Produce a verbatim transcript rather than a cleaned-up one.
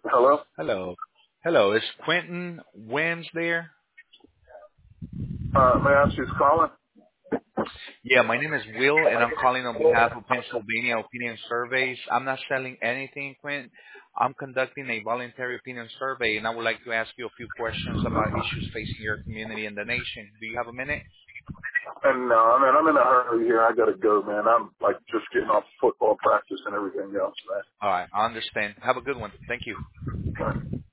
Hello? Hello. Hello. Is Quentin Wims there? Uh, may I ask who's calling? Yeah, my name is Will, and I'm calling on behalf of Pennsylvania Opinion Surveys. I'm not selling anything, Quentin. I'm conducting a voluntary opinion survey, and I would like to ask you a few questions about issues facing your community and the nation. Do you have a minute? And no, I mean, I'm in a hurry here. I gotta go, man. I'm like just getting off football practice and everything else, All right. I understand. Have a good one. Thank you. man.